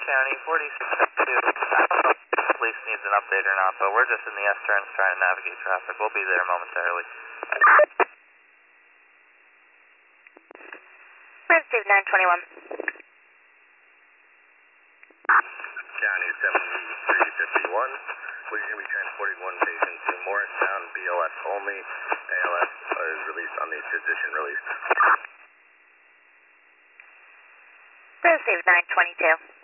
County, 4672. I don't know if the police needs an update or not, but we're just in the S-turns trying to navigate traffic. We'll be there momentarily. Receive 921. County 7351. We're going to be transporting one patient to Morristown, BLS only. ALS is released on the physician release. Receive 922.